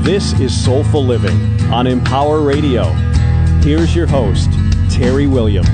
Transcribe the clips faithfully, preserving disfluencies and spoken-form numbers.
This is Soulful Living on Empower Radio. Here's your host, Terry Williams.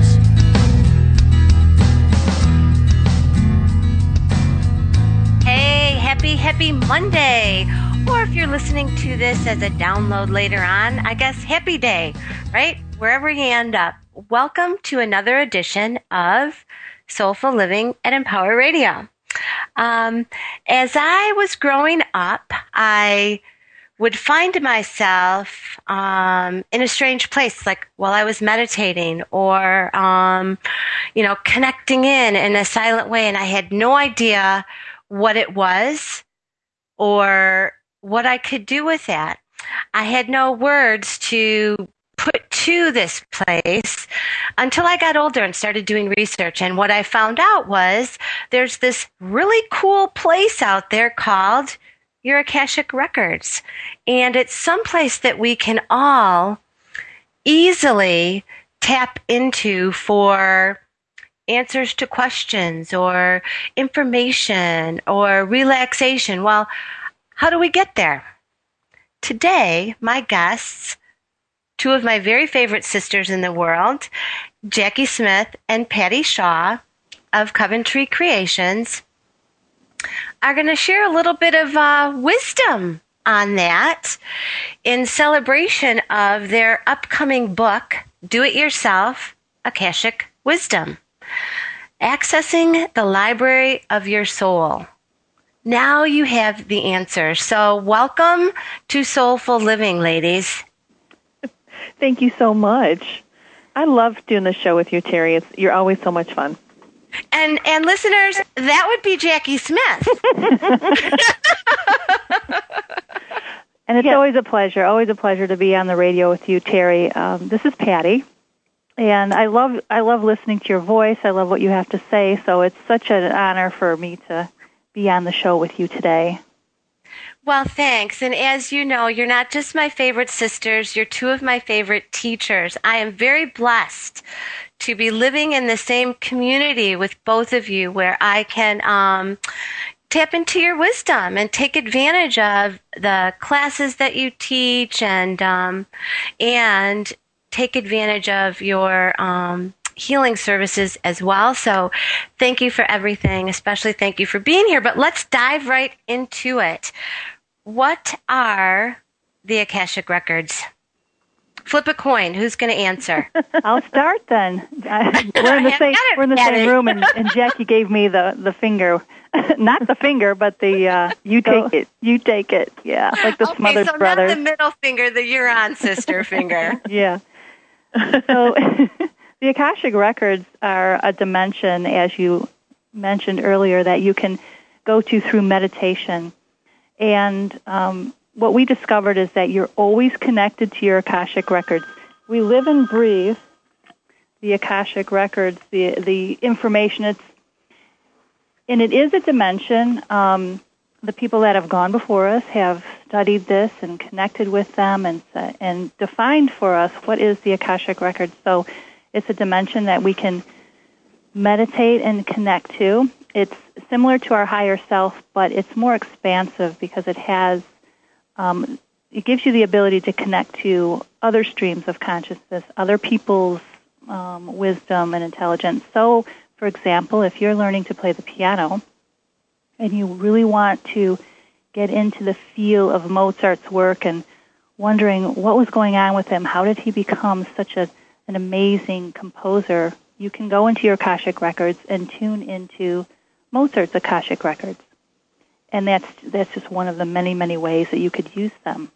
Hey, happy, happy Monday. Or if you're listening to this as a download later on, I guess happy day, right? Wherever you end up. Welcome to another edition of Soulful Living at Empower Radio. Um, as I was growing up, I would find myself um, in a strange place, like while I was meditating or, um, you know, connecting in in a silent way, and I had no idea what it was or what I could do with that. I had no words to put to this place until I got older and started doing research. And what I found out was there's this really cool place out there called your Akashic Records. And it's someplace that we can all easily tap into for answers to questions or information or relaxation. Well, how do we get there? Today, my guests, two of my very favorite sisters in the world, Jackie Smith and Patty Shaw of Coventry Creations, are going to share a little bit of uh, wisdom on that in celebration of their upcoming book, Do It Yourself, Akashic Wisdom, Accessing the Library of Your Soul. Now you have the answer. So welcome to Soulful Living, ladies. Thank you so much. I love doing the show with you, Terry. It's, you're always so much fun. And and listeners, that would be Jackie Smith. And it's yeah. always a pleasure, always a pleasure to be on the radio with you, Terry. Um, this is Patty, and I love I love listening to your voice. I love what you have to say. So it's such an honor for me to be on the show with you today. Well, thanks. And as you know, you're not just my favorite sisters, you're two of my favorite teachers. I am very blessed to be living in the same community with both of you where I can um, tap into your wisdom and take advantage of the classes that you teach and um, and take advantage of your um, healing services as well. So thank you for everything, especially thank you for being here. But let's dive right into it. What are the Akashic Records? Flip a coin. Who's going to answer? I'll start then. I, we're in the same we're in the same room, and, and Jackie gave me the, the finger, not the finger, but the uh, you take it, you take it. Yeah, like the okay, Smothers so Brothers. Not the middle finger, the you're on sister finger. Yeah. So the Akashic Records are a dimension, as you mentioned earlier, that you can go to through meditation. And um, what we discovered is that you're always connected to your Akashic Records. We live and breathe the Akashic Records, the the information. It's and it is a dimension. Um, the people that have gone before us have studied this and connected with them and uh, and defined for us what is the Akashic Records. So it's a dimension that we can meditate and connect to. It's similar to our higher self, but it's more expansive because it has, um, it gives you the ability to connect to other streams of consciousness, other people's um, wisdom and intelligence. So, for example, if you're learning to play the piano and you really want to get into the feel of Mozart's work and wondering what was going on with him, how did he become such a, an amazing composer, you can go into your Akashic Records and tune into Mozart's Akashic Records. And that's that's just one of the many, many ways that you could use them.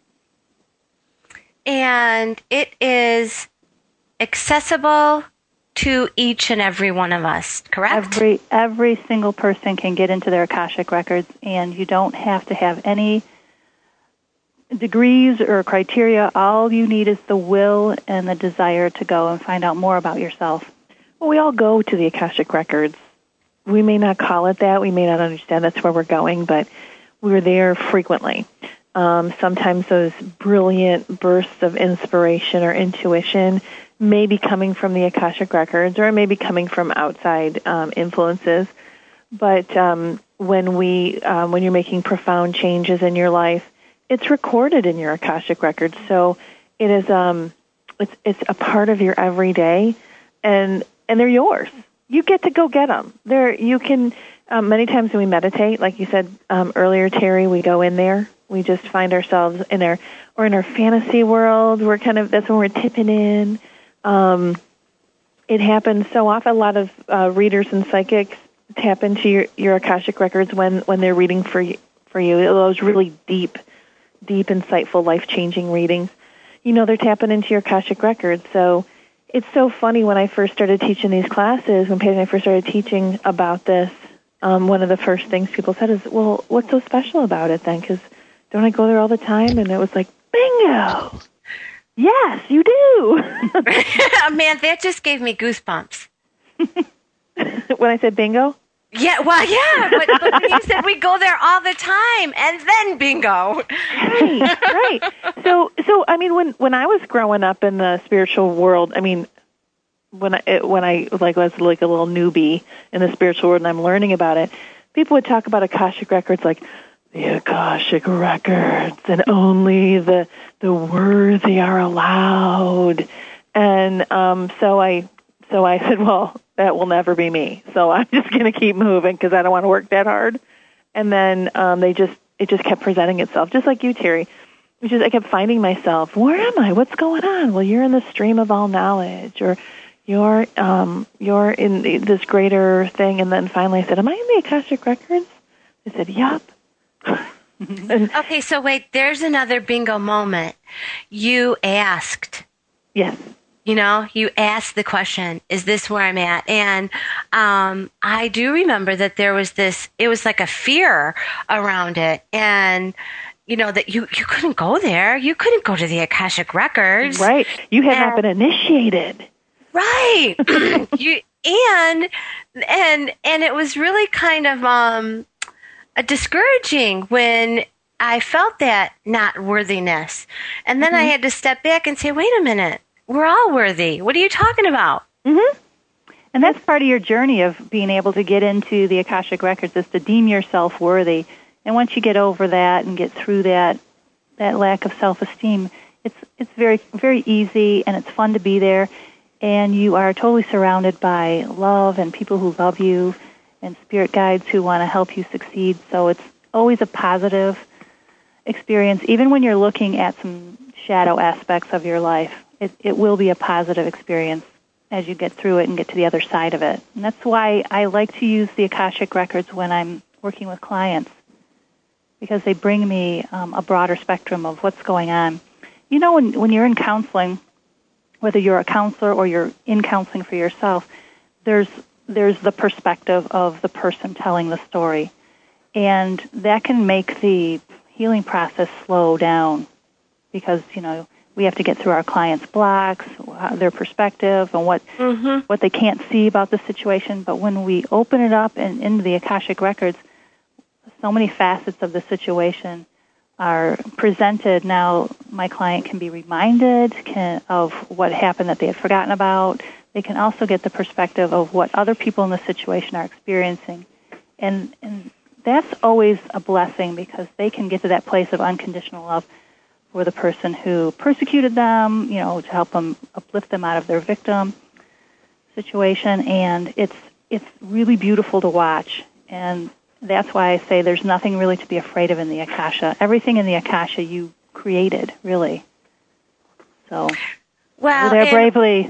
And it is accessible to each and every one of us, correct? Every every single person can get into their Akashic Records, and you don't have to have any degrees or criteria. All you need is the will and the desire to go and find out more about yourself. Well, we all go to the Akashic Records. We may not call it that. We may not understand that's where we're going, but we're there frequently. Um, sometimes those brilliant bursts of inspiration or intuition may be coming from the Akashic Records, or it may be coming from outside um, influences. But um, when we, um, when you're making profound changes in your life, it's recorded in your Akashic records. So it is um it's it's a part of your everyday, and and they're yours. You get to go get them. There you can um, many times when we meditate, like you said um, earlier, Terry, we go in there. We just find ourselves in our or in our fantasy world. We're kind of that's when we're tipping in. Um, it happens so often. A lot of uh, readers and psychics tap into your, your Akashic records when, when they're reading for you, for you. Those really deep, deep, insightful, life-changing readings. You know, they're tapping into your Akashic records. So it's so funny when I first started teaching these classes, when Patty and I first started teaching about this, um, one of the first things people said is, well, what's so special about it then? Because don't I go there all the time? And it was like, bingo! Yes, you do! Man, that just gave me goosebumps. When I said bingo? Yeah, well, yeah, but, but when you said we go there all the time, and then bingo. Right, right. So, so I mean, when, when I was growing up in the spiritual world, I mean, when I when I like was like a little newbie in the spiritual world and I'm learning about it, people would talk about Akashic records like the Akashic records, and only the the worthy are allowed. And um, so I so I said, well, that will never be me. So I'm just going to keep moving because I don't want to work that hard. And then um, they just it just kept presenting itself, just like you, Terry. Which is, I kept finding myself, where am I? What's going on? Well, you're in the stream of all knowledge, or you're um, you're in the, this greater thing. And then finally, I said, am I in the Akashic records? I said, yup. And, okay, so wait, there's another bingo moment. You asked. Yes. You know, you asked the question, is this where I'm at? And um, I do remember that there was this, it was like a fear around it. And, you know, that you, you couldn't go there. You couldn't go to the Akashic records. Right. You have and, not been initiated. Right. you and, and, and it was really kind of um, discouraging when I felt that not worthiness. And then mm-hmm. I had to step back and say, wait a minute. We're all worthy. What are you talking about? Mm-hmm. And that's part of your journey of being able to get into the Akashic records is to deem yourself worthy. And once you get over that and get through that that lack of self-esteem, it's it's very very easy and it's fun to be there. And you are totally surrounded by love and people who love you and spirit guides who want to help you succeed. So it's always a positive experience, even when you're looking at some shadow aspects of your life. It, it will be a positive experience as you get through it and get to the other side of it. And that's why I like to use the Akashic records when I'm working with clients, because they bring me um, a broader spectrum of what's going on. You know, when, when you're in counseling, whether you're a counselor or you're in counseling for yourself, there's there's the perspective of the person telling the story. And that can make the healing process slow down because, you know, we have to get through our clients' blocks, their perspective, and what mm-hmm. what they can't see about the situation. But when we open it up and into the Akashic records, so many facets of the situation are presented. Now my client can be reminded can, of what happened that they had forgotten about. They can also get the perspective of what other people in the situation are experiencing. And, and that's always a blessing because they can get to that place of unconditional love for the person who persecuted them, you know, to help them uplift them out of their victim situation. And it's it's really beautiful to watch. And that's why I say there's nothing really to be afraid of in the Akasha. Everything in the Akasha you created, really. So, well, there bravely.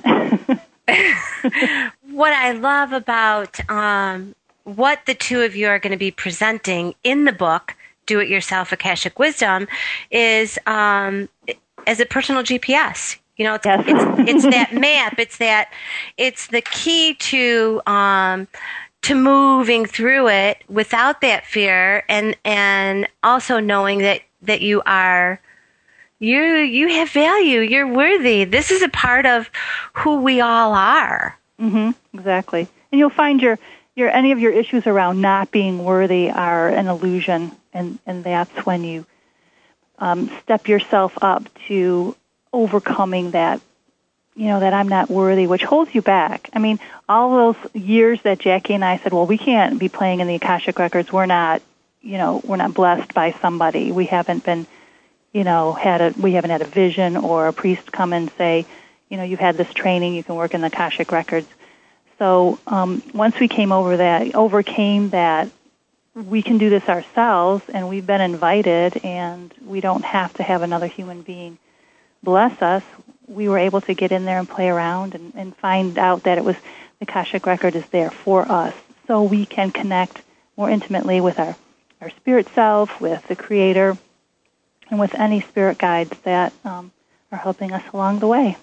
What I love about um, what the two of you are going to be presenting in the book, Do It Yourself Akashic Wisdom, is um, as a personal G P S. You know, it's, yes. it's, it's that map. It's that. It's the key to um, to moving through it without that fear, and and also knowing that, that you are you you have value. You're worthy. This is a part of who we all are. Mm-hmm. Exactly. And you'll find your your any of your issues around not being worthy are an illusion. And, and that's when you um, step yourself up to overcoming that, you know, that I'm not worthy, which holds you back. I mean, all those years that Jackie and I said, well, we can't be playing in the Akashic records. We're not, you know, we're not blessed by somebody. We haven't been you know, had a we haven't had a vision or a priest come and say, you know, you've had this training, you can work in the Akashic Records. So um, once we came over that, overcame that, we can do this ourselves, and we've been invited, and we don't have to have another human being bless us. We were able to get in there and play around and, and find out that it was the Akashic Record is there for us, so we can connect more intimately with our, our spirit self, with the Creator, and with any spirit guides that um, are helping us along the way.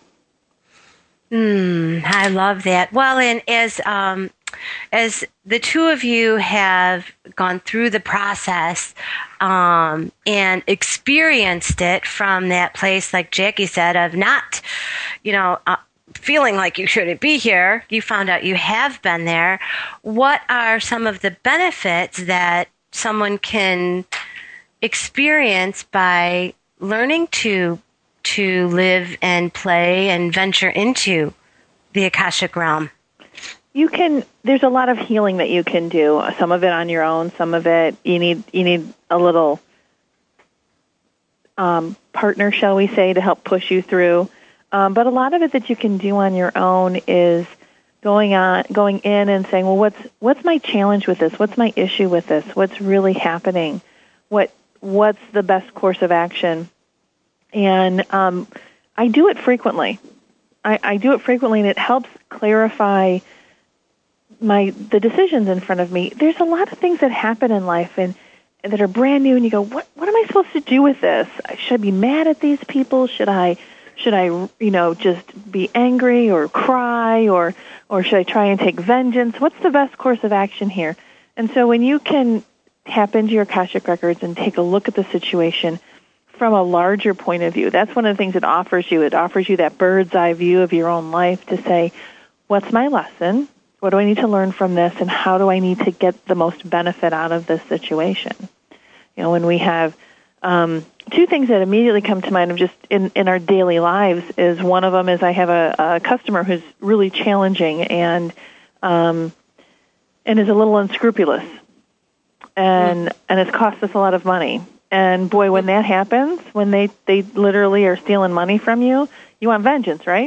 Mm, I love that. Well, and as um, as the two of you have gone through the process um, and experienced it from that place, like Jackie said, of not, you know, uh, feeling like you shouldn't be here, you found out you have been there. What are some of the benefits that someone can experience by learning to to live and play and venture into the Akashic realm? You can, there's a lot of healing that you can do. Some of it on your own, some of it you need you need a little um, partner, shall we say, to help push you through. Um, but a lot of it that you can do on your own is going on, going in and saying, well, what's what's my challenge with this? What's my issue with this? What's really happening? What what's the best course of action? And um, I do it frequently. I, I do it frequently, and it helps clarify my the decisions in front of me. There's a lot of things that happen in life and, and that are brand new, and you go, what what am I supposed to do with this? Should I be mad at these people? Should I should I you know just be angry or cry or or should I try and take vengeance? What's the best course of action here? And so when you can tap into your Akashic Records and take a look at the situation from a larger point of view, that's one of the things it offers you. It offers you that bird's eye view of your own life to say, what's my lesson? What do I need to learn from this? And how do I need to get the most benefit out of this situation? You know, when we have um, two things that immediately come to mind of just in, in our daily lives is one of them is I have a, a customer who's really challenging and um, and is a little unscrupulous. And, mm. and it's cost us a lot of money. And boy, when that happens, when they, they literally are stealing money from you, you want vengeance, right?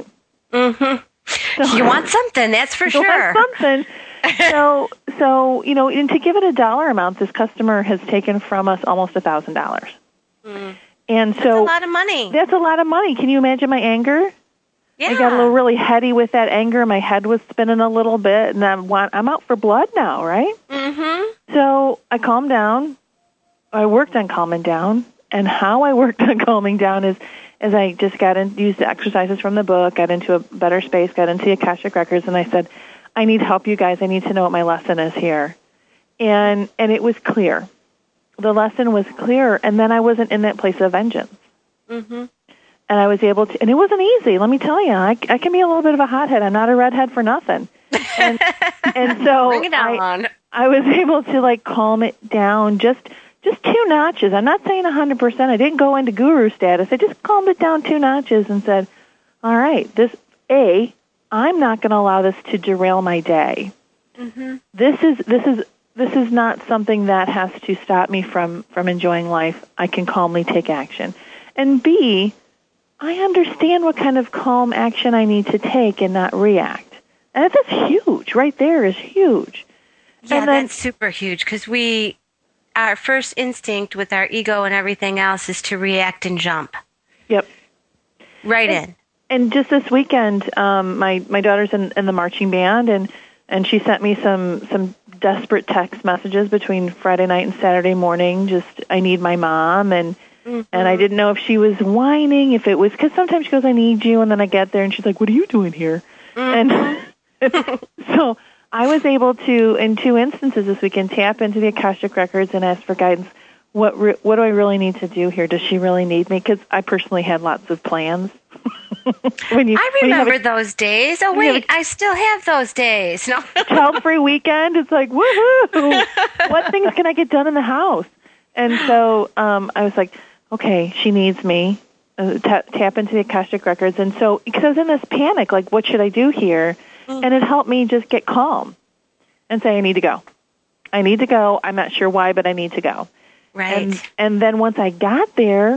Mm-hmm. So, you want something, that's for you sure. You want something. so, so you know, and to give it a dollar amount, this customer has taken from us almost a thousand dollars. And so that's a lot of money. That's a lot of money. Can you imagine my anger? Yeah. I got a little really heady with that anger. My head was spinning a little bit, and I'm want I'm out for blood now, right? Mm-hmm. So I calmed down. I worked on calming down, and how I worked on calming down is, is I just got in, used the exercises from the book, got into a better space, got into the Akashic Records, and I said, I need help, you guys. I need to know what my lesson is here. And and it was clear. The lesson was clear, and then I wasn't in that place of vengeance. Mm-hmm. And I was able to, and it wasn't easy, let me tell you. I, I can be a little bit of a hothead. I'm not a redhead for nothing. And, and so Bring it on. I, I was able to, like, calm it down just just two notches. I'm not saying one hundred percent. I didn't go into guru status. I just calmed it down two notches and said, all right, this, A, I'm not going to allow this to derail my day. Mm-hmm. This is this is this is not something that has to stop me from, from enjoying life. I can calmly take action. And B, I understand what kind of calm action I need to take and not react. And that's huge. Right there is huge. Yeah, and then, that's super huge because we, our first instinct with our ego and everything else is to react and jump. Yep. Right and, in. And just this weekend, um, my, my daughter's in, in the marching band, and, and she sent me some, some desperate text messages between Friday night and Saturday morning, just, I need my mom, and mm-hmm. and I didn't know if she was whining, if it was, because sometimes she goes, I need you, and then I get there, and she's like, what are you doing here? Mm-hmm. And so I was able to, in two instances this weekend, tap into the Akashic Records and ask for guidance. What re- what do I really need to do here? Does she really need me? Because I personally had lots of plans. when you, I remember when you those days. Oh, wait, a, I still have those days. No. Child-free weekend, it's like, woohoo! What things can I get done in the house? And so um, I was like, okay, she needs me. Uh, tap, tap into the Akashic Records. And so, because I was in this panic, like, what should I do here? Mm. And it helped me just get calm and say, I need to go. I need to go. I'm not sure why, but I need to go. Right. And, and then once I got there,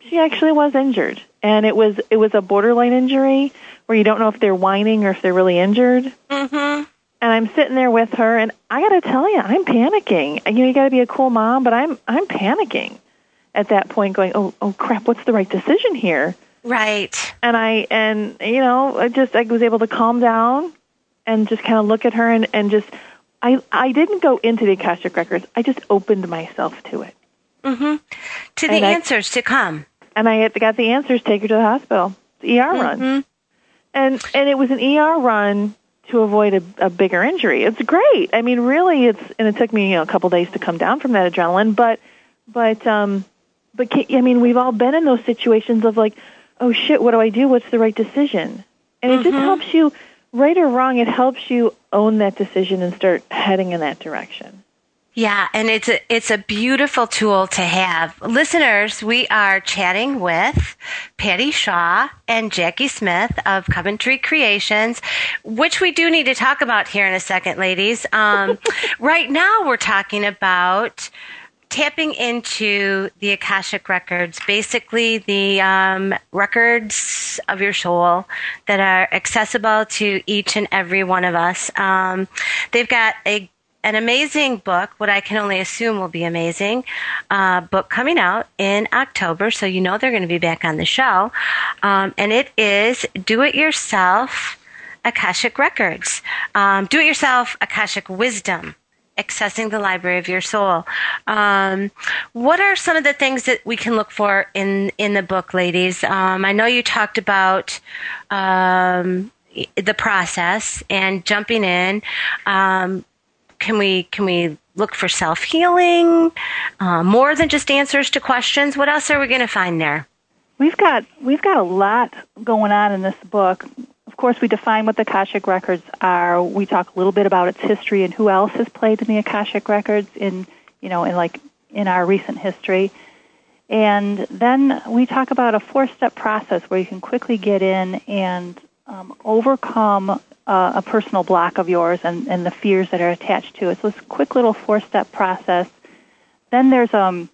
she actually was injured, and it was it was a borderline injury where you don't know if they're whining or if they're really injured. Mm-hmm. And I'm sitting there with her, and I got to tell you, I'm panicking. You know, you got to be a cool mom, but I'm I'm panicking at that point, going, oh oh crap, what's the right decision here? Right. And I and you know, I just I was able to calm down and just kind of look at her and and just I I didn't go into the Akashic Records. I just opened myself to it. Mm-hmm. To the and answers I, to come. And I got the answers. Take her to the hospital. It's an E R mm-hmm. run. And and it was an E R run to avoid a, a bigger injury. It's great. I mean, really, it's and it took me you know, a couple days to come down from that adrenaline. But but um, but I mean, we've all been in those situations of like, oh shit, what do I do? What's the right decision? And it mm-hmm. just helps you, right or wrong, it helps you own that decision and start heading in that direction. Yeah, and it's a, it's a beautiful tool to have. Listeners, we are chatting with Patty Shaw and Jackie Smith of Coventry Creations, which we do need to talk about here in a second, ladies. Um, right now we're talking about tapping into the Akashic Records, basically the um, records of your soul that are accessible to each and every one of us. Um, they've got a an amazing book, what I can only assume will be amazing, uh, book coming out in October, so you know they're going to be back on the show. Um, and it is Do It Yourself Akashic Records. Um, Do It Yourself Akashic Wisdom, Accessing the Library of Your Soul. Um, what are some of the things that we can look for in, in the book, ladies? Um, I know you talked about um, the process and jumping in. Um, Can we can we look for self-healing, uh, more than just answers to questions? What else are we going to find there? We've got we've got a lot going on in this book. Of course, we define what the Akashic Records are. We talk a little bit about its history and who else has played in the Akashic Records in you know in like in our recent history. And then we talk about a four-step process where you can quickly get in and um, overcome Uh, a personal block of yours and, and the fears that are attached to it. So it's a quick little four-step process. Then there's um,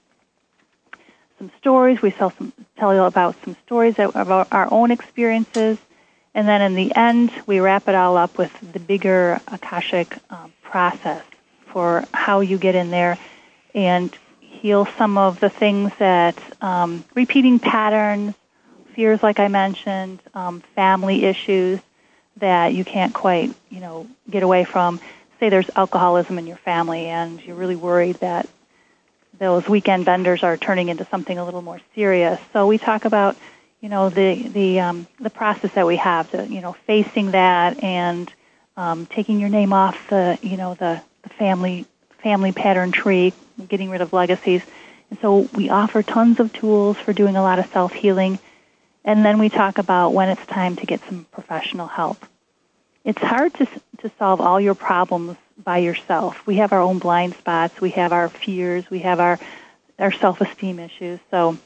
some stories. We tell, some, tell you about some stories that, about our own experiences. And then in the end, we wrap it all up with the bigger Akashic um, process for how you get in there and heal some of the things that, um, repeating patterns, fears like I mentioned, um, family issues, that you can't quite, you know, get away from. Say there's alcoholism in your family and you're really worried that those weekend benders are turning into something a little more serious. So we talk about, you know, the the um, the process that we have to, you know, facing that and um, taking your name off the, you know, the, the family family pattern tree, getting rid of legacies. And so we offer tons of tools for doing a lot of self-healing. And then we talk about when it's time to get some professional help. It's hard to to solve all your problems by yourself. We have our own blind spots. We have our fears. We have our our self-esteem issues. So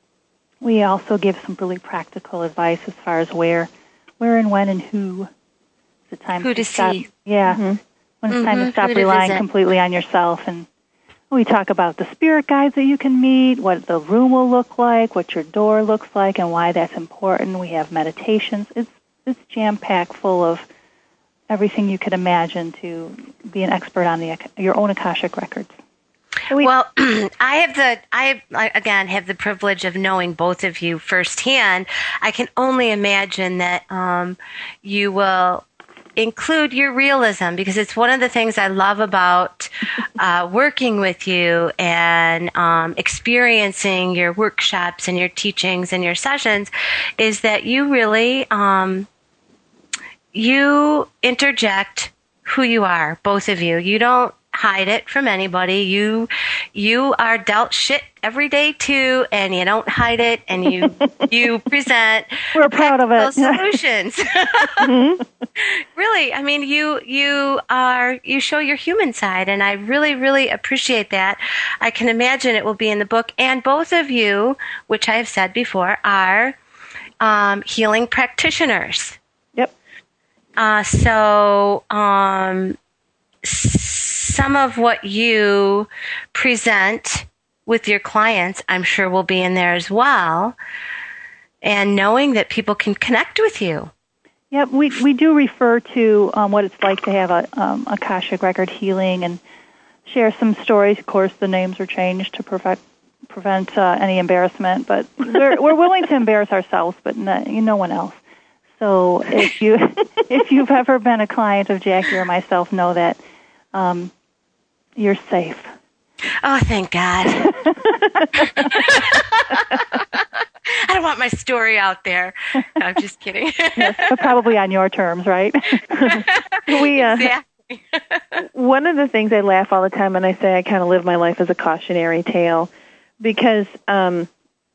we also give some really practical advice as far as where, where and when and who. Is it time who to, to stop? see? Yeah, mm-hmm. when it's mm-hmm. time to stop who relying to completely on yourself. And we talk about the spirit guides that you can meet, what the room will look like, what your door looks like, and why that's important. We have meditations. It's it's jam-packed full of everything you could imagine to be an expert on the your own Akashic Records. So we, well, I have the I have, again have the privilege of knowing both of you firsthand. I can only imagine that um, you will include your realism, because it's one of the things I love about uh, working with you and um, experiencing your workshops and your teachings and your sessions is that you really um, you interject who you are, both of you. You don't hide it from anybody. You you are dealt shit every day too, and you don't hide it, and you you present We're proud of it. solutions. Mm-hmm. Really, I mean, you you are you show your human side, and I really really appreciate that. I can imagine it will be in the book, and both of you, which I have said before, are um, healing practitioners. Yep. Uh, so. Um, Some of what you present with your clients, I'm sure will be in there as well. And knowing that people can connect with you. Yeah, we we do refer to um, what it's like to have a um, Akashic record healing and share some stories. Of course, the names are changed to prevent prevent uh, any embarrassment, but we're we're willing to embarrass ourselves, but no, no one else. So if you if you've ever been a client of Jackie or myself, know that um, you're safe. Oh, thank God. I don't want my story out there. No, I'm just kidding. Yes, but probably on your terms, right? we, uh, exactly. One of the things I laugh all the time when I say I kind of live my life as a cautionary tale, because um,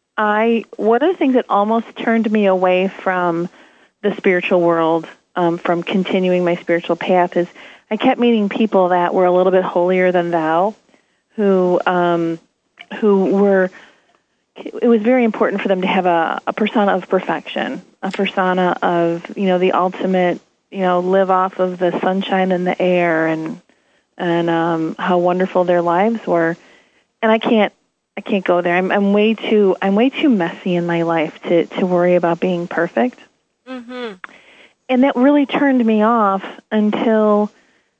I one of the things that almost turned me away from the spiritual world, um, from continuing my spiritual path, is I kept meeting people that were a little bit holier than thou, who um, who were. It was very important for them to have a, a persona of perfection, a persona of, you know, the ultimate, you know, live off of the sunshine and the air, and and um, how wonderful their lives were. And I can't, I can't go there. I'm, I'm way too, I'm way too messy in my life to to worry about being perfect. Mm-hmm. And that really turned me off until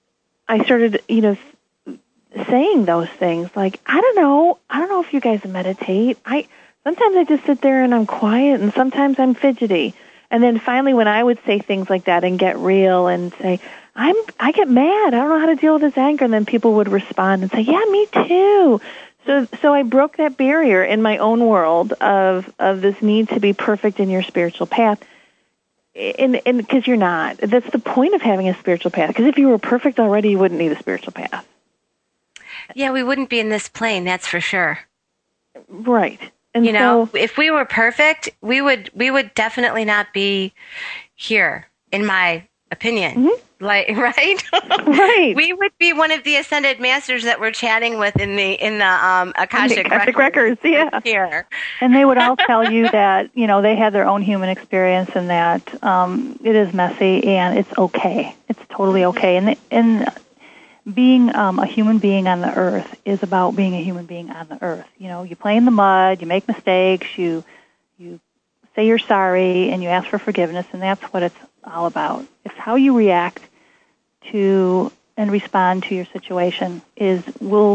I started, you know, saying those things. Like, I don't know, I don't know if you guys meditate. I sometimes I just sit there and I'm quiet, and sometimes I'm fidgety. And then finally, when I would say things like that and get real and say, I'm, I get mad, I don't know how to deal with this anger, and then people would respond and say, yeah, me too. So, so I broke that barrier in my own world of of this need to be perfect in your spiritual path. And and because you're not. That's the point of having a spiritual path. Because if you were perfect already, you wouldn't need a spiritual path. Yeah, we wouldn't be in this plane, that's for sure. Right. And you know, so, if we were perfect, we would we would definitely not be here, in my opinion. Mm-hmm. Like, right? Right. We would be one of the ascended masters that we're chatting with in the in the um, Akashic, the Akashic Records, records yeah. here. And they would all tell you that, you know, they had their own human experience, and that um, it is messy and it's okay. It's totally okay. And and being um, a human being on the earth is about being a human being on the earth. You know, you play in the mud, you make mistakes, you you say you're sorry, and you ask for forgiveness, and that's what it's all about. It's how you react to and respond to your situation is will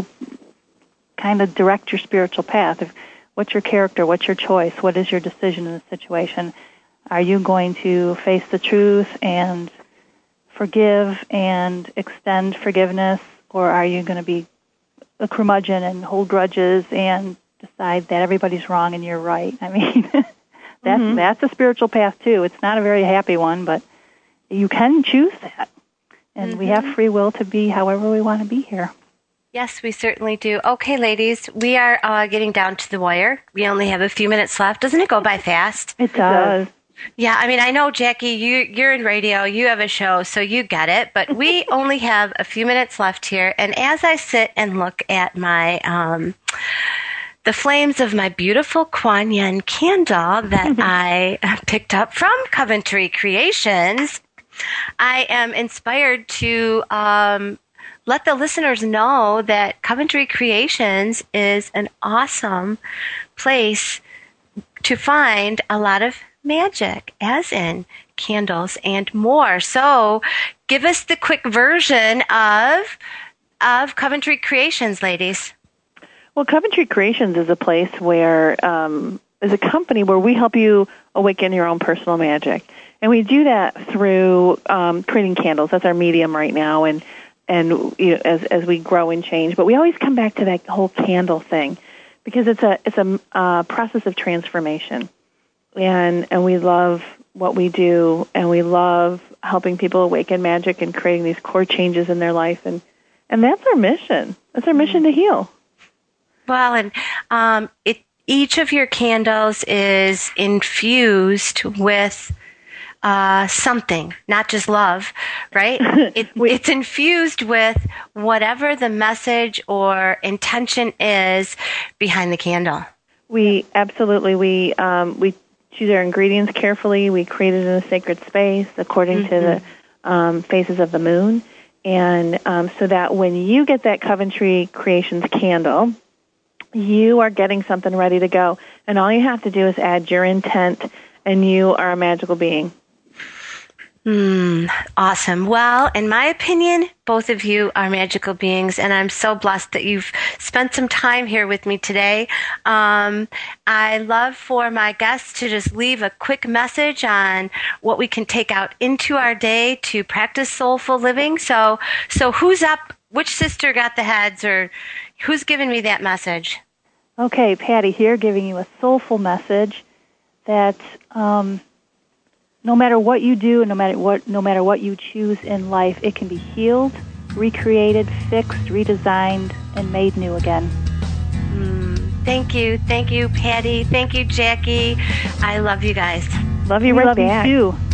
kind of direct your spiritual path. If, what's your character? What's your choice? What is your decision in the situation? Are you going to face the truth and forgive and extend forgiveness, or are you going to be a curmudgeon and hold grudges and decide that everybody's wrong and you're right? I mean, that's mm-hmm. that's a spiritual path too. It's not a very happy one, but you can choose that, and mm-hmm. we have free will to be however we want to be here. Yes, we certainly do. Okay, ladies, we are uh, getting down to the wire. We only have a few minutes left. Doesn't it go by fast? It does. Yeah, I mean, I know, Jackie, you, you're in radio, you have a show, so you get it, but we only have a few minutes left here, and as I sit and look at my, um, the flames of my beautiful Kuan Yin candle that I picked up from Coventry Creations, I am inspired to um, let the listeners know that Coventry Creations is an awesome place to find a lot of magic, as in candles and more. So give us the quick version of of Coventry Creations, ladies. Well, Coventry Creations is a place where, um, is a company where we help you awaken your own personal magic. And we do that through um, creating candles. That's our medium right now, and and you know, as as we grow and change. But we always come back to that whole candle thing because it's a it's a uh, process of transformation. And and we love what we do, and we love helping people awaken magic and creating these core changes in their life, and, and that's our mission. That's our mission to heal. Well, and um, it each of your candles is infused with uh, something, not just love, right? It, we, it's infused with whatever the message or intention is behind the candle. We absolutely we um, we. choose our ingredients carefully. We create it in a sacred space according mm-hmm. to the um, phases of the moon. And um, so that when you get that Coventry Creations candle, you are getting something ready to go. And all you have to do is add your intent, and you are a magical being. Hmm, awesome. Well, in my opinion, both of you are magical beings, and I'm so blessed that you've spent some time here with me today. Um, I love for my guests to just leave a quick message on what we can take out into our day to practice soulful living. So, so who's up? Which sister got the heads, or who's giving me that message? Okay, Patty here, giving you a soulful message that um, no matter what you do, and no matter what, no matter what you choose in life, it can be healed, recreated, fixed, redesigned, and made new again. Mm, thank you, thank you, Patty. Thank you, Jackie. I love you guys. Love you we right love back. you too.